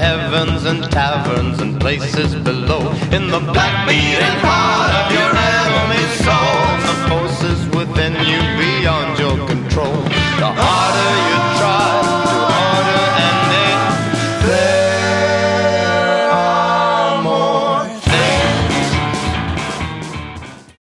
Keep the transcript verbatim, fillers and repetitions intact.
heavens and taverns and places below, in the black beating heart of your